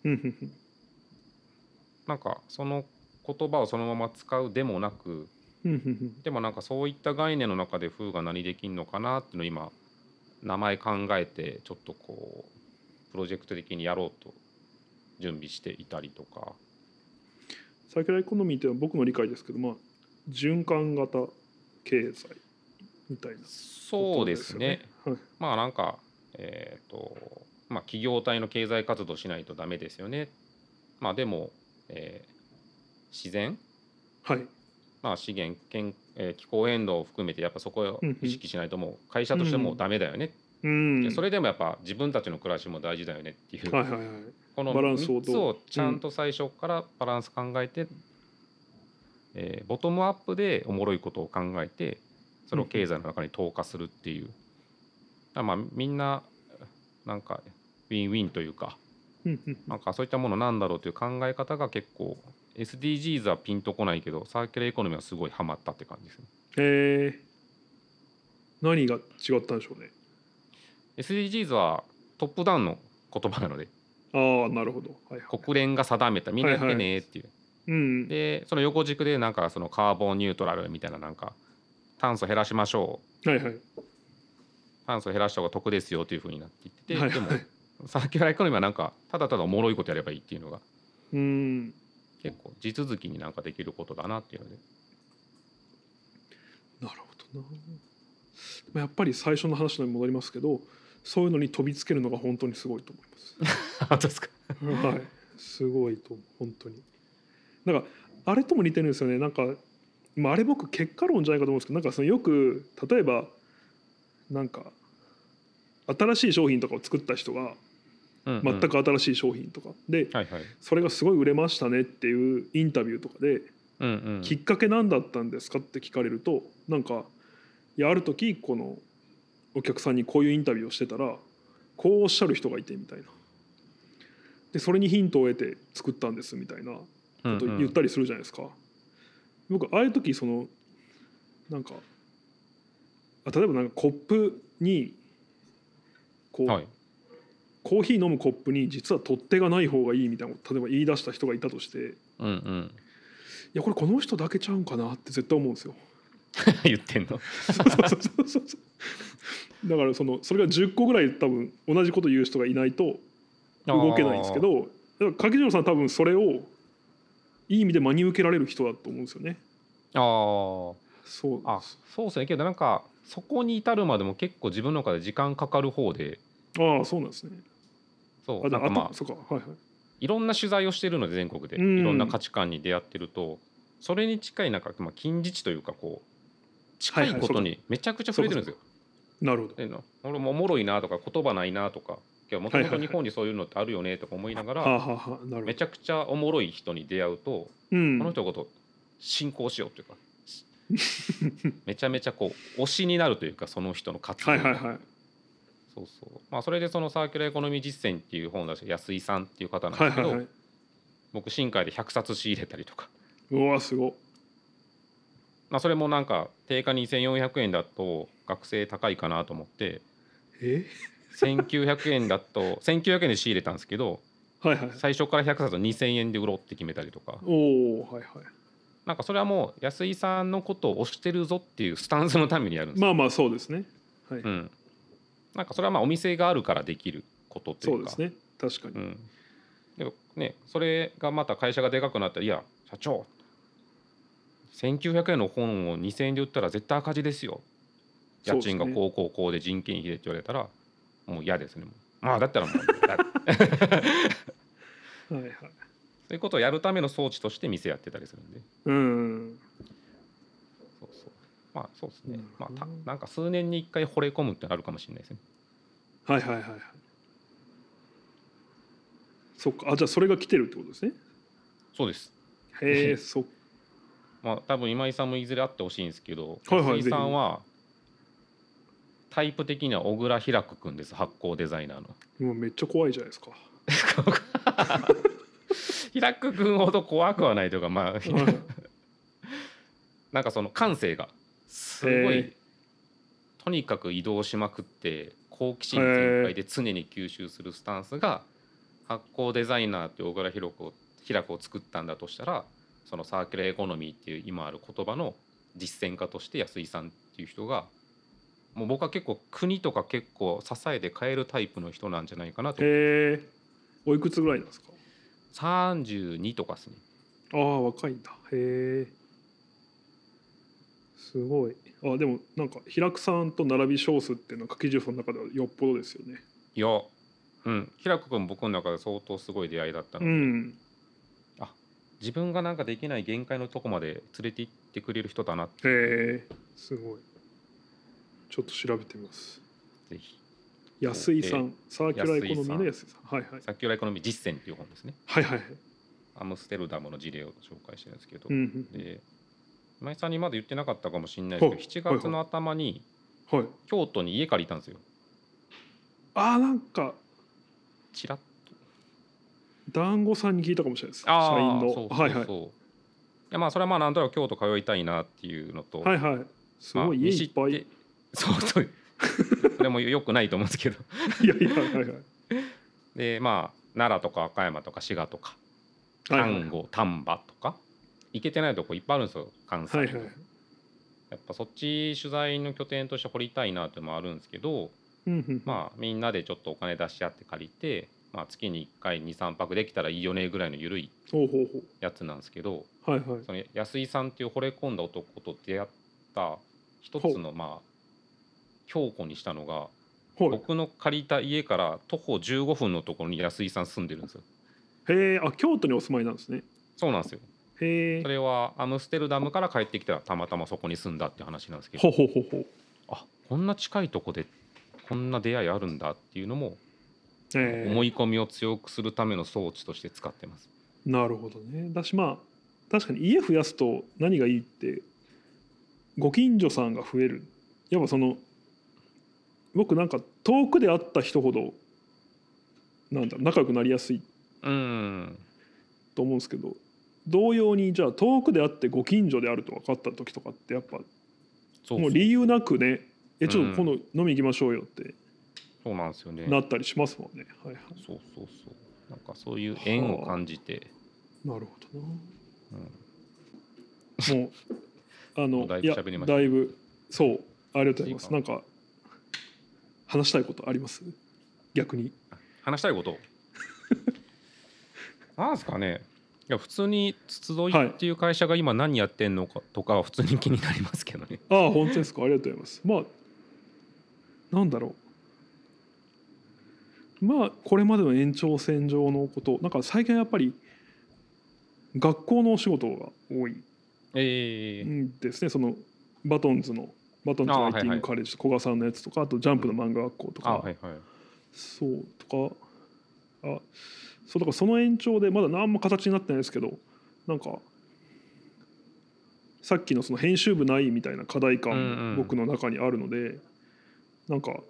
なんかその言葉をそのまま使うでもなくでもなんかそういった概念の中で風が何できんのかなっていうのを今名前考えてちょっとこうプロジェクト的にやろうと準備していたりとか。 サーキュラーエコノミーっていうのは僕の理解ですけど、まあ、循環型経済みたいな、ね、 そうですね、はい、まあなんかえっ、ー、とまあ企業体の経済活動しないとダメですよね。まあでも、えー、自然、 はい、 まあ資源健、えー、気候変動を含めてやっぱそこを意識しないともう会社としてもダメだよね、うんうん、それでもやっぱ自分たちの暮らしも大事だよねっていう、はいはいはい、このみっつをちゃんと最初からバランス考えて、うんえー、ボトムアップでおもろいことを考えてそれを経済の中に投下するっていう、うん、まあみんななんかウィンウィンというか、うん、なんかそういったものなんだろうという考え方が結構 エスディージーズ はピンとこないけどサーキュラーエコノミーはすごいハマったって感じですね。 へえ。何が違ったんでしょうね。 エスディージーズ はトップダウンの言葉なので、 ああなるほど、はいはい、 国連が定めたみんなやってねっていう、はいはいうん、でその横軸でなんかそのカーボンニュートラルみたいななんか炭素減らしましょう、はいはい、炭素減らした方が得ですよというふうになっていってて、はいはい、でもサーキュラーエコノミーはなんかただただおもろいことやればいいっていうのがうん結構地続きになんかできることだなっていうので。 なるほどな。やっぱり最初の話に戻りますけどそういうのに飛びつけるのが本当にすごいと思います。 本当ですか。 はいすごいと本当に。なんかあれとも似てるんですよね。なんか、まあ、あれ僕結果論じゃないかと思うんですけどなんかそのよく例えばなんか新しい商品とかを作った人が全く新しい商品とかで、はいはい、それがすごい売れましたねっていうインタビューとかで、うんうん、きっかけ何だったんですかって聞かれるとなんかいやある時このお客さんにこういうインタビューをしてたらこうおっしゃる人がいてみたいなでそれにヒントを得て作ったんですみたいなこと言ったりするじゃないですか。うんうん、僕ああいう時そのなんか例えばなんかコップにこう、はい、コーヒー飲むコップに実は取っ手がない方がいいみたいな例えば言い出した人がいたとして、うんうん、いやこれこの人だけちゃうんかなって絶対思うんですよ。 言ってんのだからそのそれがじゅっこぐらい多分同じこと言う人がいないと動けないんですけどだから柿城さん多分それをいい意味で真に受けられる人だと思うんですよね。 あそうあそうですねけどなんかそこに至るまでも結構自分の中で時間かかる方で。 ああそうなんですね。 そうなんかまあそうか、はいはい、いろんな取材をしてるので全国でいろんな価値観に出会ってるとそれに近いなんか、まあ、近似値というかこう近いことにめちゃくちゃ触れてるんですよ。 なるほど。俺もおもろいなとか言葉ないなとかもともと日本にそういうのってあるよねとか思いながらめちゃくちゃおもろい人に出会うと、うん、この人のこと信仰しようというかめちゃめちゃこう推しになるというかその人の活動が、はいはいはい、そうそうまあそれでそのサーキュラーエコノミー実践っていう本を出して安井さんっていう方なんですけど、はいはいはい、僕新海でひゃくさつ仕入れたりとか。 うわすごっ。 まあそれもなんか定価にせんよんひゃくえんだと学生高いかなと思ってえせんきゅうひゃくえんだとせんきゅうひゃくえんで仕入れたんですけど、はいはい、最初からひゃくさつにせんえんで売ろうって決めたりとか。おーはいはい。なんかそれはもう安井さんのことを推してるぞっていうスタンスのためにやるんです。 まあまあそうですね。はい。うん。 なんかそれはまあお店があるからできることというか。 そうですね。確かに。うん。 でもねそれがまた会社がでかくなったらいや社長せんきゅうひゃくえんの本をにせんえんで売ったら絶対赤字ですよ。家賃がこうこうこうで人件費でって言われたらもう嫌ですね。もうまあだったらもうはいはい。そういうことをやるための装置として店やってたりするんで。うん。そうそう。まあそうですね。まあたなんか数年に一回惚れ込むってあるかもしれないですね。 はいはいはいはい。 そっか。あ、じゃあそれが来てるってことですね。 そうです。 へえ。そっまあ多分今井さんもいずれ会ってほしいんですけど、はいはい、安井さんはタイプ的には小倉平久くんです。発酵デザイナーの。 もうめっちゃ怖いじゃないですか。 平久くんほど怖くはないというか、まあ、はい、なんかその感性がすごいとにかく移動しまくって好奇心全開で常に吸収するスタンスが発酵デザイナーっていう小倉平子平子を作ったんだとしたら、そのサーキュラーエコノミーっていう今ある言葉の実践家として安井さんっていう人が、もう僕は結構国とか結構支えで変えるタイプの人なんじゃないかなと。 へえ。おいくつぐらいなんですか？ さんじゅうにとかですね。 ああ、若いんだ。へえ。すごい。あ、でもなんか平久さんと並び称すっていうのは柿重さんの中ではよっぽどですよね。 いや、うん、平久君僕の中で相当すごい出会いだったので、うん、あ、自分がなんかできない限界のとこまで連れて行ってくれる人だなって。 へえ、すごい。ちょっと調べてみます。 ぜひ。 安井さん、サーキュラーエコノミーの安井さん。はいはい。 サーキュラーエコノミー実践っていう本ですね。 はいはいはい。 アムステルダムの事例を紹介してるんですけど、うんうん、で今井さんにまだ言ってなかったかもしれないですけど、しちがつの頭に京都に家借りたんですよ。 ああ、なんかちらっと団子さんに聞いたかもしれないです。社員の。 そうそうそう、はいはい、いやまあそれはまあなんとなく京都通いたいなっていうのと、 はいはい、すごい家いっぱい、 そうそうそれもよくないと思うんですけどいやいや、はいはい、 でまあ奈良とか和歌山とか滋賀とか丹後丹波とか行けてないとこいっぱいあるんですよ、関西、はいはい、やっぱそっち取材の拠点として掘りたいなっていうのもあるんですけど、うんうん、まあみんなでちょっとお金出し合って借りて、まあ、月にいっかいにさんぱくできたらいいよねぐらいの緩いやつなんですけど、はいはい、その安井さんっていう惚れ込んだ男と出会った一つのまあ強固にしたのが、僕の借りた家から徒歩じゅうごふんのところに安井さん住んでるんですよ。 へえ、あ、京都にお住まいなんですね。 そうなんですよ。へえ。それはアムステルダムから帰ってきたらたまたまそこに住んだって話なんですけど、ほほほほ、あ、こんな近いとこでこんな出会いあるんだっていうのも、えー、思い込みを強くするための装置として使ってます。 なるほどね。だしまあ確かに家増やすと何がいいってご近所さんが増える。やっぱその僕なんか遠くで会った人ほどなんだろう仲良くなりやすいと思うんですけど、同様にじゃあ遠くで会ってご近所であると分かった時とかってやっぱもう理由なくね、えちょっと今度飲み行きましょうよってそうなんですよね、 なったりしますもんね。はいはい、 そうそうそう、なんかそういう縁を感じて、 なるほどな、うん、もうあのだいぶ喋りました。いやだいぶそうありがとうございます。なんか話したいことあります？逆に話したいことなんですかね。いや普通に筒井っていう会社が今何やってんのかとかは普通に気になりますけどね。 ああ本当ですか、ありがとうございます。まあなんだろう、まあこれまでの延長線上のこと、なんか最近やっぱり学校のお仕事が多いんですね。そのバトンズのバトンズライティングカレッジ、古賀さんのやつとか、あとジャンプの漫画学校とか、はいはい、そうとか、あそうだからその延長でまだ何も形になってないですけど、なんかさっきのその編集部ないみたいな課題感も僕の中にあるので、うんうん、なんか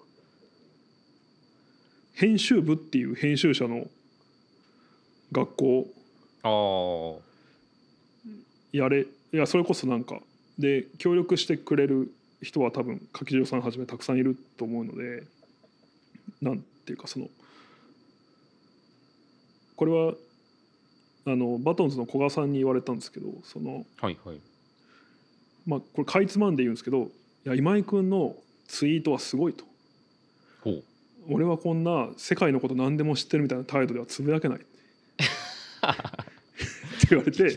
編集部っていう編集者の学校やれ、いやそれこそなんかで協力してくれる人は多分柿次郎さんはじめたくさんいると思うので、なんていうかそのこれはあのバトンズの古賀さんに言われたんですけど、その、はいはい、まあこれかいつまんで言うんですけど、いや今井君のツイートはすごいと、ほう俺はこんな世界のこと何でも知ってるみたいな態度ではつぶやけないって言われて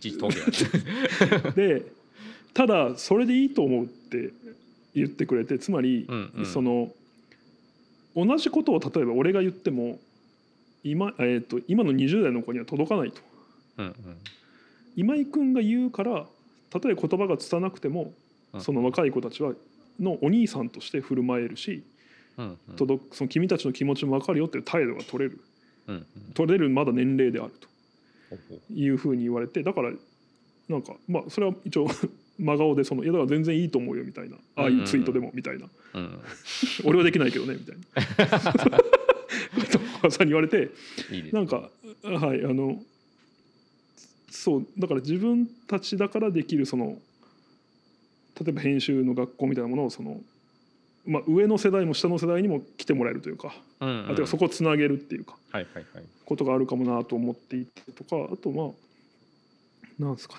でただそれでいいと思うって言ってくれて、つまり、うんうん、その同じことを例えば俺が言っても 今,、えー、と今のにじゅう代の子には届かないと、うんうん、今井君が言うからたとえ言葉が拙なくても、うん、その若い子たちはのお兄さんとして振る舞えるし、うんうん、届その君たちの気持ちも分かるよっていう態度が取れる、 取れるまだ年齢であるというふうに言われて、だからなんかまあそれは一応真顔でそのいやだから全然いいと思うよみたいな、ああいうツイートでもみたいな、うんうん、俺はできないけどねみたいなとさんに言われて、いいですね、なんかはいあのそうだから自分たちだからできるその例えば編集の学校みたいなものをその、まあ、上の世代も下の世代にも来てもらえるというか、うんうん、あとはそこをつなげるっていうか、はいはいはい、ことがあるかもなと思っていてとか、あとまあなんですかね、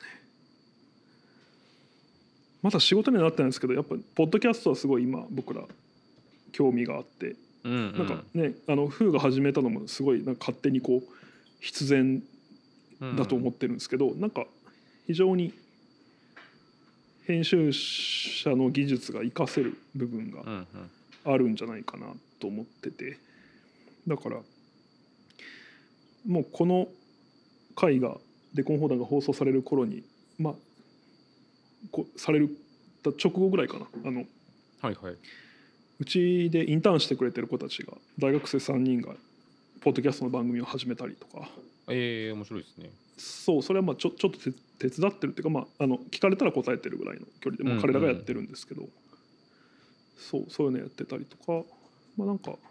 まだ仕事にはなってないんですけどやっぱポッドキャストはすごい今僕ら興味があって、うんうん、なんかねあのフーが始めたのもすごいなんか勝手にこう必然だと思ってるんですけど、うん、なんか非常に編集者の技術が活かせる部分があるんじゃないかなと思ってて、だからもうこの回がデコン砲弾が放送される頃にまあこされる直後ぐらいかな、あの、はいはい、うちでインターンしてくれてる子たちが大学生さんにんがポッドキャストの番組を始めたりとか。 えー、面白いですね。 そうそれはまあちょ、ちょっと手伝ってるっていうか、まあ、あの聞かれたら答えてるぐらいの距離でもう彼らがやってるんですけど、うんうん、そうそういうのやってたりとか、まあなんか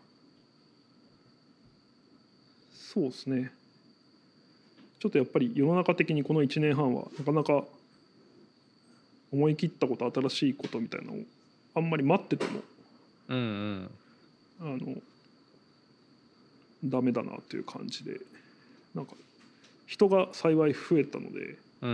そうですね、ちょっとやっぱり世の中的にこのいちねんはんはなかなか思い切ったこと新しいことみたいなのをあんまり待ってても、うんうん、あのダメだなという感じで、なんか人が幸い増えたので、うん、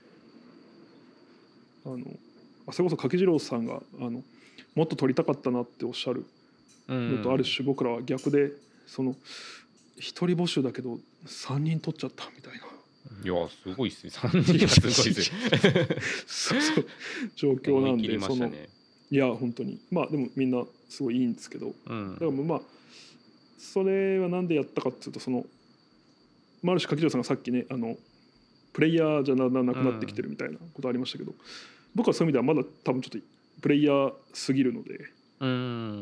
あのそれこそ柿次郎さんがあのもっと撮りたかったなっておっしゃるのと、ある種僕らは逆でその一人募集だけどさんにん取っちゃったみたいな。 いやすごいっすね、さんにんはすごいっすねそうそう状況なんで、そのいや本当にまあでもみんなすごいいいんですけど、うん、だからまあそれはなんでやったかっていうと、そのある種柿次郎さんがさっきねあのプレイヤーじゃなくなってきてるみたいなことありましたけど、うん、僕はそういう意味ではまだ多分ちょっとプレイヤーすぎるので、うん、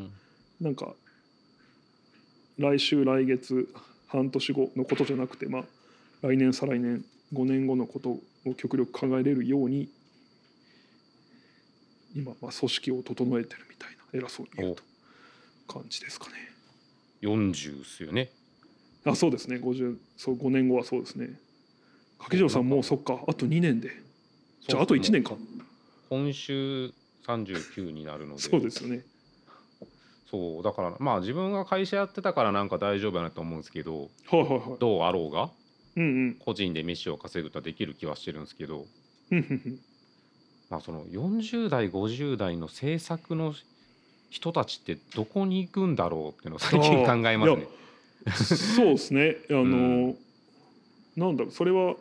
なんか来週来月半年後のことじゃなくて、まあ来年再来年ごねんごのことを極力考えれるように今まあ組織を整えてるみたいな、偉そうに言うと感じですかね。 よんじゅうっすよね。 あ、そうですね、ごじゅう、そうごねんごはそうですね。柿次郎さんもうそっかあとにねんで、じゃああといちねんか。 今週さんじゅうきゅうになるので。 そうですよね。 そうだからまあ自分が会社やってたからなんか大丈夫やなと思うんですけど、 はいはいはい、 どうあろうが、うんうん、個人で飯を稼ぐことはできる気はしてるんですけどまあそのよんじゅう代ごじゅう代の制作の人たちってどこに行くんだろうっていうのを最近考えますね。 そうですね、あの、うん、なんだろう、それは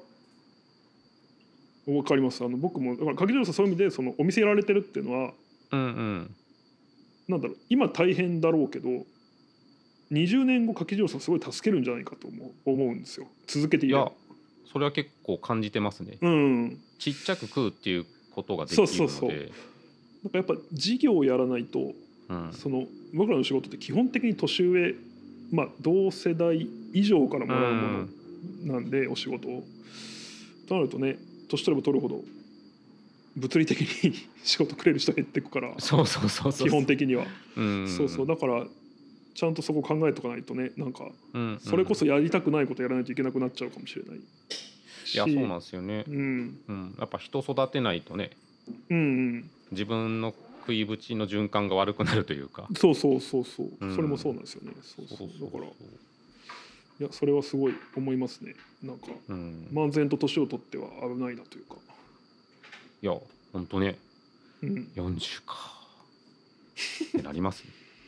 分かります。あの僕もだから柿次郎さんそういう意味でそのお店やられてるっていうのは、うんうん、なんだろう、今大変だろうけどにじゅうねんご柿次郎さんすごい助けるんじゃないかと思う、思うんですよ、続けていれば。いやそれは結構感じてますね、うん、ちっちゃく食うっていうことができるので。そうそうそう、なんかやっぱ事業をやらないと、うん、その僕らの仕事って基本的に年上、まあ、同世代以上からもらうものなんで、うん、お仕事をとなるとね、年取れば取るほど物理的に仕事くれる人減っていくから、 そうそうそうそう、 基本的には、うん、そうそう、だからちゃんとそこ考えとかないとね、なんかそれこそやりたくないことやらないといけなくなっちゃうかもしれない。 いやそうなんですよね、うんうん、やっぱ人育てないとね、うんうん、自分の食いぶちの循環が悪くなるというか。 そうそうそうそう、うん、それもそうなんですよね。そうそう、だからいやそれはすごい思いますね。なんか、うん、漫然と年を取っては危ないなというか。 いや本当ね、うん、よんじゅうかってなりますね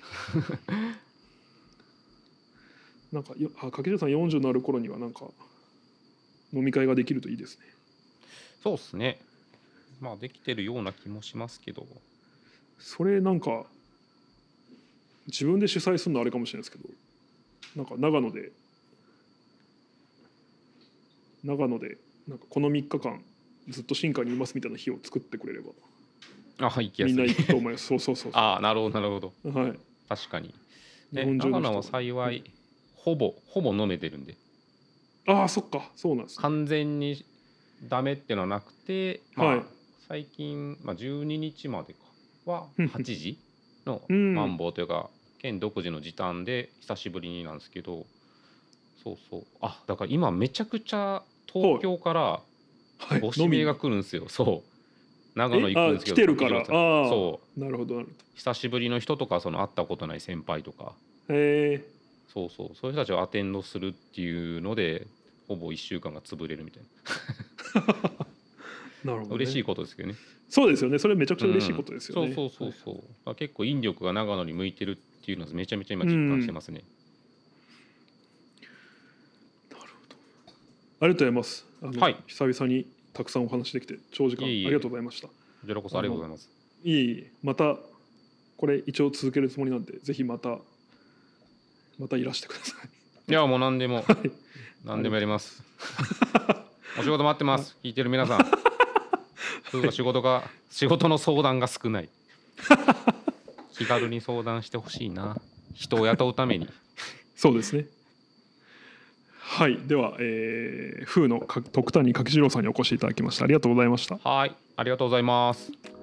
なんかあ柿田さんよんじゅうになる頃にはなんか飲み会ができるといいですね。 そうですね、まあできてるような気もしますけど、 それなんか自分で主催するのあれかもしれないですけど、なんか長野で長野でなんかこのみっかかんずっと新海にいますみたいな日を作ってくれれば、 あ、はい、行きやすい。 みんな行くと思いますそうそうそうそう、 ああなるほどなるほど、 はい、 確かに、ね、長野は幸いほぼほぼ飲めてるんで。 ああそっかそうなんです、ね、 完全にダメっていうのはなくて、まあ、はい、最近、まあ、じゅうににちまでかははちじのマンボウというか県独自の時短で久しぶりになんですけど、そうそうあだから今めちゃくちゃ東京からご指名が来るんですよ、はい、そう長野行くんですけど来てるからあそうなるほどなるほど久しぶりの人とかその会ったことない先輩とかへえそうそうそういう人たちをアテンドするっていうのでほぼいっしゅうかんが潰れるみたいななるほど、ね、嬉しいことですけどね。 そうですよねそれめちゃくちゃ嬉しいことですよね、 うん、そうそうそうそう、はい、結構引力が長野に向いてるっていうのはめちゃめちゃ今実感してますね、 うん、なるほどありがとうございます。あの、はい、久々にたくさんお話できて長時間ありがとうございました。こちらこそありがとうございます。 いえいえまたこれ一応続けるつもりなんでぜひまたまたいらしてください。 いやもう何でも、はい、何でもやります。お仕事待ってます。聞いてる皆さん。仕事が仕事の相談が少ない。気軽に相談してほしいな。人を雇うために。 そうですね。はい、では、えー、風の徳谷柿次郎さんにお越しいただきました。ありがとうございました。 はい、ありがとうございます。